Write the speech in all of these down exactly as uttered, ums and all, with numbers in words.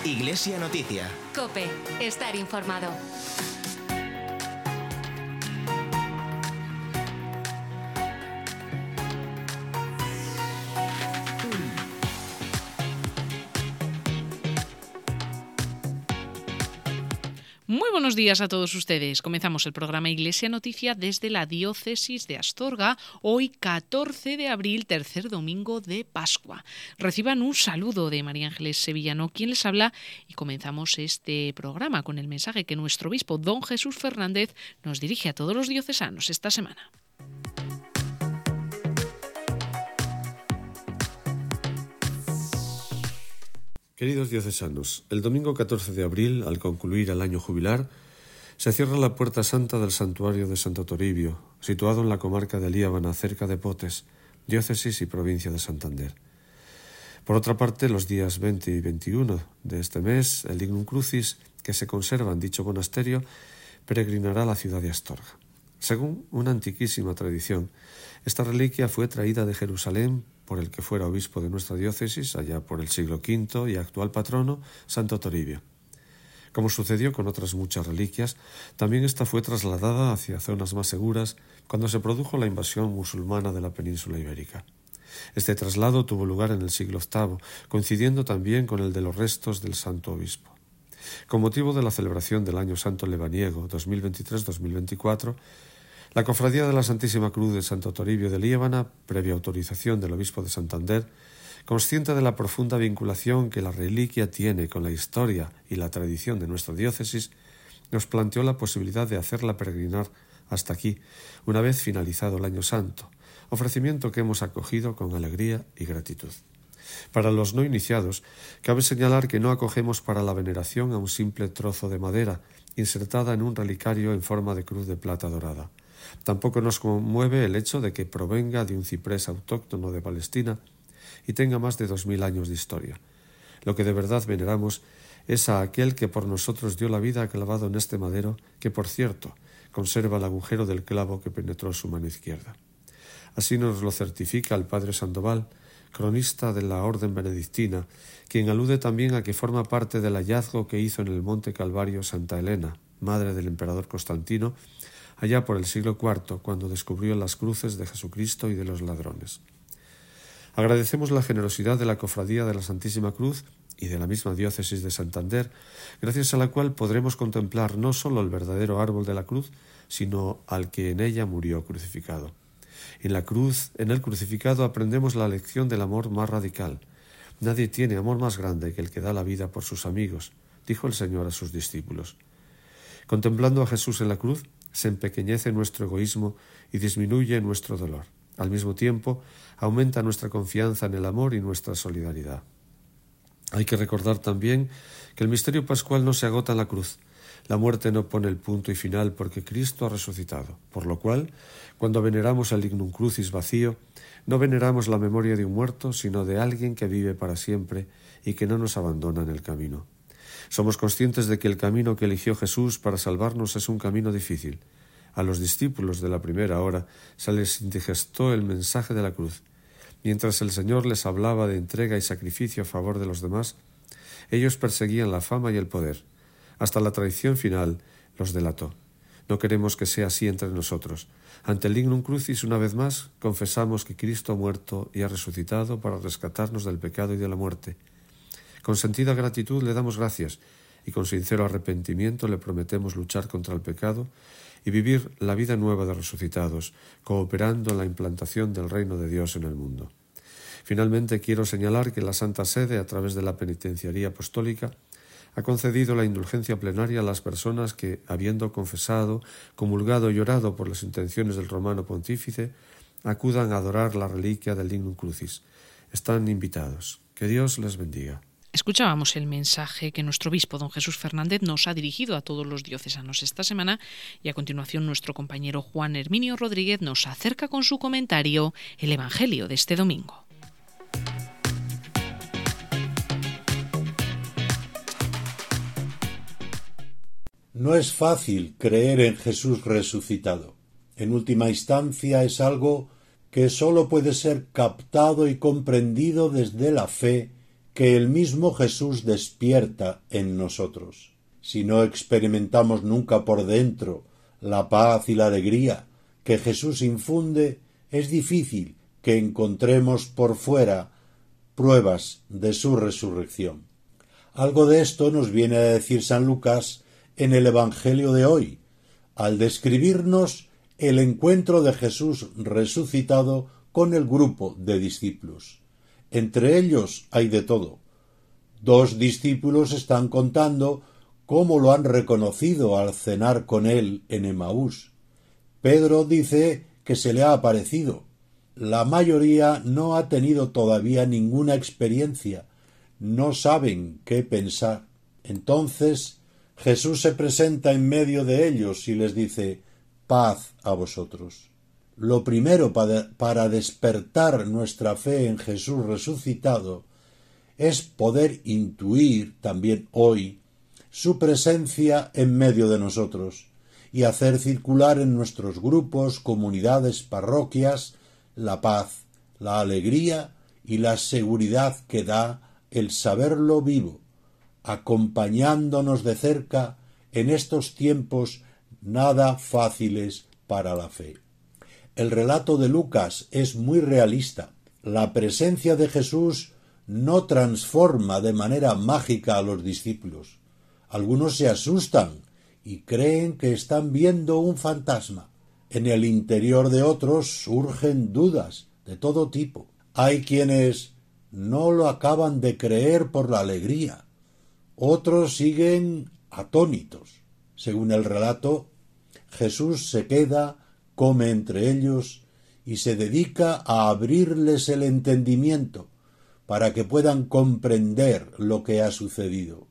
Iglesia Noticia. COPE. Estar informado. Muy buenos días a todos ustedes. Comenzamos el programa Iglesia Noticia desde la Diócesis de Astorga, hoy catorce de abril, tercer domingo de Pascua. Reciban un saludo de María Ángeles Sevillano, quien les habla, y comenzamos este programa con el mensaje que nuestro obispo, don Jesús Fernández, nos dirige a todos los diocesanos esta semana. Queridos diocesanos, el domingo catorce de abril, al concluir el año jubilar, se cierra la puerta santa del santuario de Santo Toribio, situado en la comarca de Líbana, cerca de Potes, diócesis y provincia de Santander. Por otra parte, los días veinte y veintiuno de este mes, el Lignum Crucis, que se conserva en dicho monasterio, peregrinará a la ciudad de Astorga. Según una antiquísima tradición, esta reliquia fue traída de Jerusalén por el que fuera obispo de nuestra diócesis, allá por el siglo quinto, y actual patrono, Santo Toribio. Como sucedió con otras muchas reliquias, también esta fue trasladada hacia zonas más seguras cuando se produjo la invasión musulmana de la península ibérica. Este traslado tuvo lugar en el siglo octavo, coincidiendo también con el de los restos del santo obispo. Con motivo de la celebración del Año Santo Lebaniego dos mil veintitrés dos mil veinticuatro, la Cofradía de la Santísima Cruz de Santo Toribio de Líbana, previa autorización del obispo de Santander, consciente de la profunda vinculación que la reliquia tiene con la historia y la tradición de nuestra diócesis, nos planteó la posibilidad de hacerla peregrinar hasta aquí, una vez finalizado el Año Santo, ofrecimiento que hemos acogido con alegría y gratitud. Para los no iniciados, cabe señalar que no acogemos para la veneración a un simple trozo de madera, insertada en un relicario en forma de cruz de plata dorada. Tampoco nos conmueve el hecho de que provenga de un ciprés autóctono de Palestina y tenga más de dos mil años de historia. Lo que de verdad veneramos es a aquel que por nosotros dio la vida clavado en este madero, que por cierto conserva el agujero del clavo que penetró su mano izquierda. Así nos lo certifica el padre Sandoval, cronista de la Orden Benedictina, quien alude también a que forma parte del hallazgo que hizo en el Monte Calvario Santa Elena, madre del emperador Constantino, allá por el siglo cuarto, cuando descubrió las cruces de Jesucristo y de los ladrones. Agradecemos la generosidad de la Cofradía de la Santísima Cruz y de la misma diócesis de Santander, gracias a la cual podremos contemplar no solo el verdadero árbol de la cruz, sino al que en ella murió crucificado. En la cruz, en el crucificado, aprendemos la lección del amor más radical. Nadie tiene amor más grande que el que da la vida por sus amigos, dijo el Señor a sus discípulos. Contemplando a Jesús en la cruz, se empequeñece nuestro egoísmo y disminuye nuestro dolor. Al mismo tiempo, aumenta nuestra confianza en el amor y nuestra solidaridad. Hay que recordar también que el misterio pascual no se agota en la cruz. La muerte no pone el punto y final porque Cristo ha resucitado, por lo cual, cuando veneramos el Lignum Crucis vacío, no veneramos la memoria de un muerto, sino de alguien que vive para siempre y que no nos abandona en el camino. Somos conscientes de que el camino que eligió Jesús para salvarnos es un camino difícil. A los discípulos de la primera hora se les indigestó el mensaje de la cruz. Mientras el Señor les hablaba de entrega y sacrificio a favor de los demás, ellos perseguían la fama y el poder. Hasta la traición final los delató. No queremos que sea así entre nosotros. Ante el Lignum Crucis, una vez más, confesamos que Cristo ha muerto y ha resucitado para rescatarnos del pecado y de la muerte. Con sentida gratitud le damos gracias y con sincero arrepentimiento le prometemos luchar contra el pecado y vivir la vida nueva de resucitados, cooperando en la implantación del reino de Dios en el mundo. Finalmente, quiero señalar que la Santa Sede, a través de la Penitenciaría Apostólica, ha concedido la indulgencia plenaria a las personas que, habiendo confesado, comulgado y orado por las intenciones del romano pontífice, acudan a adorar la reliquia del Lignum Crucis. Están invitados. Que Dios les bendiga. Escuchábamos el mensaje que nuestro obispo, don Jesús Fernández, nos ha dirigido a todos los diocesanos esta semana, y a continuación nuestro compañero Juan Herminio Rodríguez nos acerca con su comentario el Evangelio de este domingo. No es fácil creer en Jesús resucitado. En última instancia es algo que sólo puede ser captado y comprendido desde la fe que el mismo Jesús despierta en nosotros. Si no experimentamos nunca por dentro la paz y la alegría que Jesús infunde, es difícil que encontremos por fuera pruebas de su resurrección. Algo de esto nos viene a decir San Lucas en el Evangelio de hoy, al describirnos el encuentro de Jesús resucitado con el grupo de discípulos. Entre ellos hay de todo. Dos discípulos están contando cómo lo han reconocido al cenar con él en Emaús. Pedro dice que se le ha aparecido. La mayoría no ha tenido todavía ninguna experiencia, no saben qué pensar. Entonces Jesús se presenta en medio de ellos y les dice: paz a vosotros. Lo primero para despertar nuestra fe en Jesús resucitado es poder intuir también hoy su presencia en medio de nosotros y hacer circular en nuestros grupos, comunidades, parroquias, la paz, la alegría y la seguridad que da el saberlo vivo, acompañándonos de cerca en estos tiempos nada fáciles para la fe. El relato de Lucas es muy realista. La presencia de Jesús no transforma de manera mágica a los discípulos. Algunos se asustan y creen que están viendo un fantasma. En el interior de otros surgen dudas de todo tipo. Hay quienes no lo acaban de creer por la alegría. Otros siguen atónitos. Según el relato, Jesús se queda, come entre ellos y se dedica a abrirles el entendimiento para que puedan comprender lo que ha sucedido.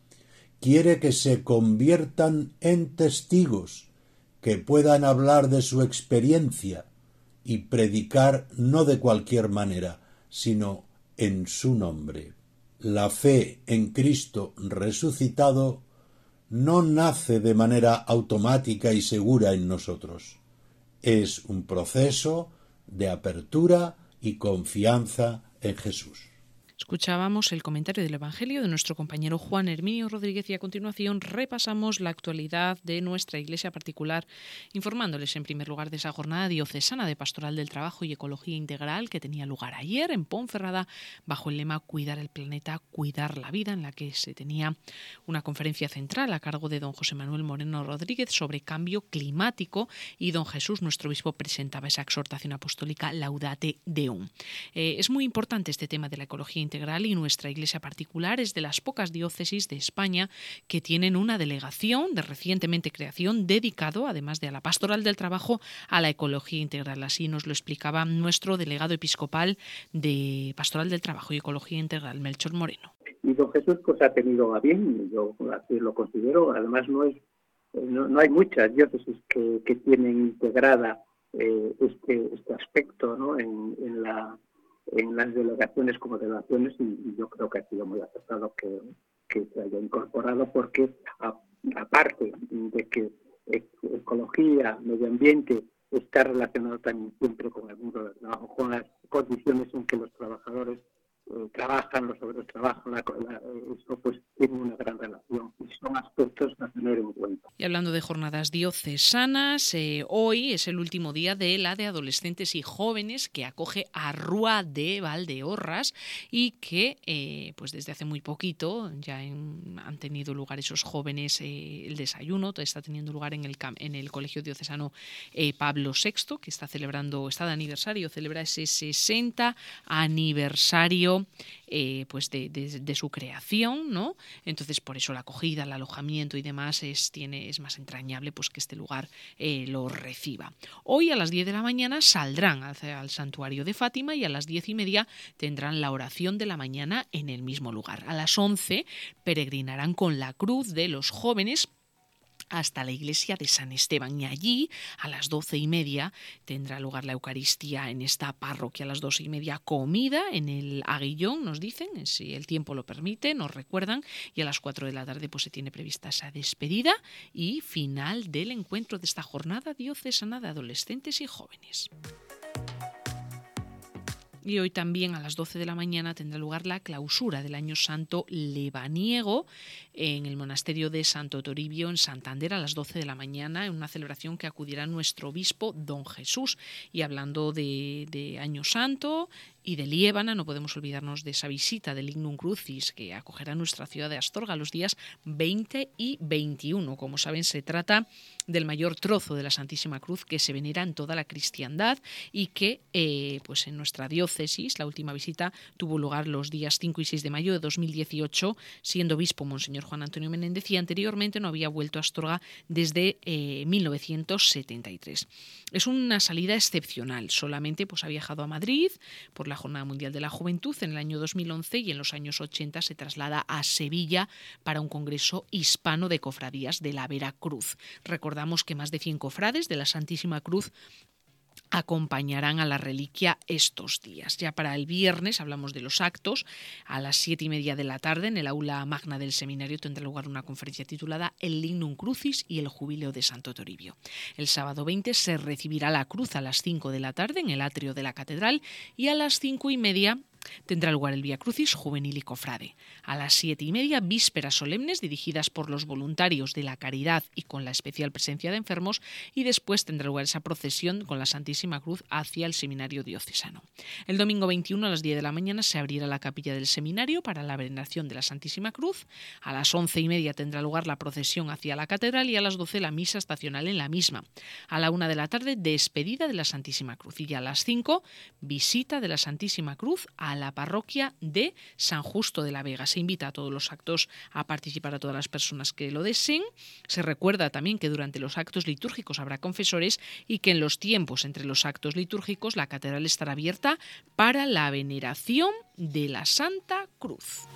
Quiere que se conviertan en testigos, que puedan hablar de su experiencia y predicar no de cualquier manera, sino en su nombre. La fe en Cristo resucitado no nace de manera automática y segura en nosotros. Es un proceso de apertura y confianza en Jesús. Escuchábamos el comentario del Evangelio de nuestro compañero Juan Herminio Rodríguez y a continuación repasamos la actualidad de nuestra iglesia particular, informándoles en primer lugar de esa jornada diocesana de Pastoral del Trabajo y Ecología Integral que tenía lugar ayer en Ponferrada bajo el lema Cuidar el planeta, cuidar la vida, en la que se tenía una conferencia central a cargo de don José Manuel Moreno Rodríguez sobre cambio climático y don Jesús, nuestro obispo, presentaba esa exhortación apostólica Laudate Deum. Eh, es muy importante este tema de la ecología integral y nuestra iglesia particular es de las pocas diócesis de España que tienen una delegación de recientemente creación dedicado, además de a la pastoral del trabajo, a la ecología integral. Así nos lo explicaba nuestro delegado episcopal de Pastoral del Trabajo y Ecología Integral, Melchor Moreno. Y don Jesús pues ha tenido a bien, yo así lo considero, además no es no, no hay muchas diócesis que, que tienen integrada eh, este este aspecto, ¿no? en, en la en las delegaciones como delegaciones y, y yo creo que ha sido muy acertado que, que se haya incorporado porque a, aparte de que ecología, medio ambiente está relacionado también siempre con el mundo del trabajo, con las condiciones en que los trabajadores eh, trabajan, los obreros trabajan, la, la, eso pues tiene una gran relación y son aspectos a tener en cuenta. Y hablando de jornadas diocesanas, eh, hoy es el último día de la de adolescentes y jóvenes que acoge a Rúa de Valdeorras y que eh, pues desde hace muy poquito ya en, han tenido lugar esos jóvenes, eh, el desayuno está teniendo lugar en el, en el Colegio Diocesano eh, Pablo sexto, que está celebrando, está de aniversario, celebra ese sesenta aniversario Eh, pues de, de, de su creación, ¿no? Entonces por eso la acogida, el alojamiento y demás es, tiene, es más entrañable pues que este lugar eh, lo reciba. Hoy a las diez de la mañana saldrán al, al santuario de Fátima y a las diez y media tendrán la oración de la mañana en el mismo lugar. A las once peregrinarán con la cruz de los jóvenes hasta la iglesia de San Esteban y allí a las doce y media tendrá lugar la Eucaristía en esta parroquia. A las doce y media comida en el Aguillón, nos dicen, si el tiempo lo permite, nos recuerdan, y a las cuatro de la tarde pues se tiene prevista esa despedida y final del encuentro de esta jornada diocesana de adolescentes y jóvenes. Y hoy también a las doce de la mañana tendrá lugar la clausura del Año Santo lebaniego en el monasterio de Santo Toribio en Santander a las doce de la mañana, en una celebración que acudirá nuestro obispo don Jesús. Y hablando de, de Año Santo y de Liébana, no podemos olvidarnos de esa visita del Lignum Crucis que acogerá nuestra ciudad de Astorga los días veinte y veintiuno. Como saben, se trata del mayor trozo de la Santísima Cruz que se venera en toda la cristiandad y que eh, pues en nuestra diócesis la última visita tuvo lugar los días cinco y seis de mayo de dos mil dieciocho, siendo obispo Monseñor Juan Antonio Menéndez, y anteriormente no había vuelto a Astorga desde eh, mil novecientos setenta y tres. Es una salida excepcional, solamente pues ha viajado a Madrid por la Jornada Mundial de la Juventud en el año dos mil once y en los años ochenta se traslada a Sevilla para un congreso hispano de cofradías de la Veracruz. Recordamos que más de cien cofrades de la Santísima Cruz acompañarán a la reliquia estos días. Ya para el viernes hablamos de los actos. A las siete y media de la tarde en el aula magna del seminario tendrá lugar una conferencia titulada El Lignum Crucis y el Jubileo de Santo Toribio. El sábado veinte se recibirá la cruz a las cinco de la tarde en el atrio de la catedral y a las cinco y media tendrá lugar el Vía Crucis juvenil y cofrade. A las siete y media, vísperas solemnes dirigidas por los voluntarios de la caridad y con la especial presencia de enfermos, y después tendrá lugar esa procesión con la Santísima Cruz hacia el seminario diocesano. El domingo veintiuno a las diez de la mañana se abrirá la capilla del seminario para la veneración de la Santísima Cruz. A las once y media tendrá lugar la procesión hacia la catedral y a las doce la misa estacional en la misma. A la una de la tarde, despedida de la Santísima Cruz, y a las cinco, visita de la Santísima Cruz a la parroquia de San Justo de la Vega. Se invita a todos los actos a participar a todas las personas que lo deseen. Se recuerda también que durante los actos litúrgicos habrá confesores y que en los tiempos entre los actos litúrgicos la catedral estará abierta para la veneración de la Santa Cruz.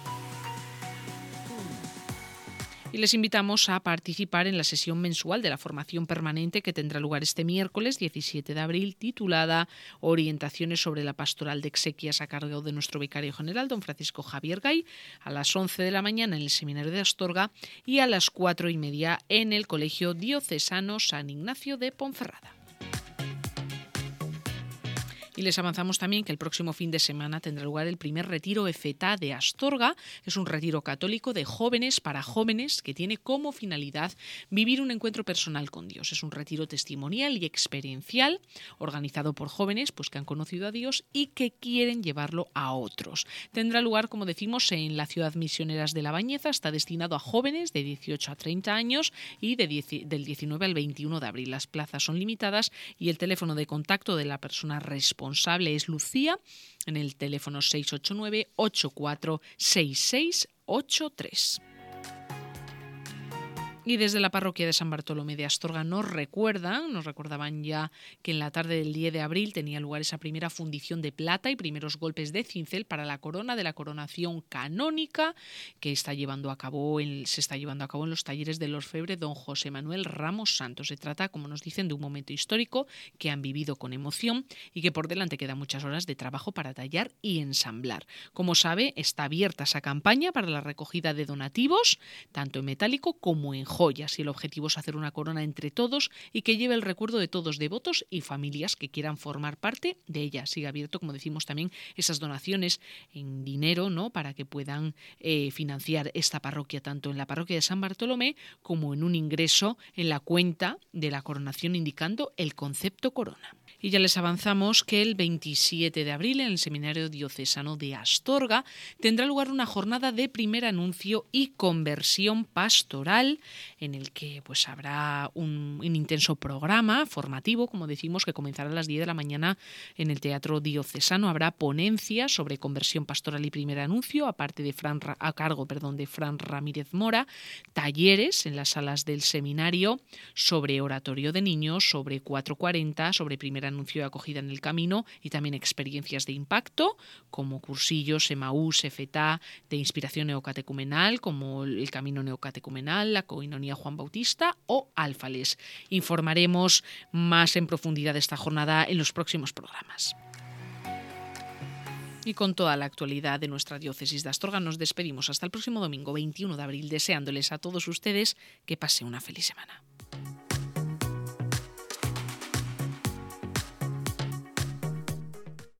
Y les invitamos a participar en la sesión mensual de la formación permanente que tendrá lugar este miércoles diecisiete de abril, titulada Orientaciones sobre la pastoral de exequias, a cargo de nuestro vicario general, don Francisco Javier Gay, a las once de la mañana en el seminario de Astorga y a las cuatro y media en el Colegio Diocesano San Ignacio de Ponferrada. Y les avanzamos también que el próximo fin de semana tendrá lugar el primer retiro EFETA de Astorga. Es un retiro católico de jóvenes para jóvenes que tiene como finalidad vivir un encuentro personal con Dios. Es un retiro testimonial y experiencial organizado por jóvenes pues, que han conocido a Dios y que quieren llevarlo a otros. Tendrá lugar, como decimos, en la ciudad Misioneras de La Bañeza. Está destinado a jóvenes de dieciocho a treinta años y de diez, del diecinueve al veintiuno de abril. Las plazas son limitadas y el teléfono de contacto de la persona responsable responsable es Lucía en el teléfono seis ocho nueve, ocho cuatro seis seis ocho tres. Y desde la parroquia de San Bartolomé de Astorga nos recuerdan, nos recordaban ya que en la tarde del diez de abril tenía lugar esa primera fundición de plata y primeros golpes de cincel para la corona de la coronación canónica que está llevando a cabo en, se está llevando a cabo en los talleres del orfebre don José Manuel Ramos Santos. Se trata, como nos dicen, de un momento histórico que han vivido con emoción y que por delante quedan muchas horas de trabajo para tallar y ensamblar. Como sabe, está abierta esa campaña para la recogida de donativos, tanto en metálico como en joyas, y el objetivo es hacer una corona entre todos y que lleve el recuerdo de todos devotos y familias que quieran formar parte de ella. Sigue abierto, como decimos, también esas donaciones en dinero, ¿no?, para que puedan eh, financiar esta parroquia, tanto en la parroquia de San Bartolomé como en un ingreso en la cuenta de la coronación indicando el concepto corona. Y ya les avanzamos que el veintisiete de abril en el Seminario Diocesano de Astorga tendrá lugar una jornada de primer anuncio y conversión pastoral en el que pues habrá un, un intenso programa formativo, como decimos, que comenzará a las diez de la mañana en el Teatro Diocesano. Habrá ponencias sobre conversión pastoral y primer anuncio aparte de Fran, a cargo perdón, de Fran Ramírez Mora, talleres en las salas del seminario sobre oratorio de niños, sobre cuatrocientos cuarenta, sobre primer anuncio de acogida en el camino y también experiencias de impacto como cursillos Emaús, EFETA, de inspiración neocatecumenal como el Camino Neocatecumenal, la Coinonía Juan Bautista o Alfales. Informaremos más en profundidad de esta jornada en los próximos programas. Y con toda la actualidad de nuestra diócesis de Astorga nos despedimos hasta el próximo domingo veintiuno de abril, deseándoles a todos ustedes que pase una feliz semana.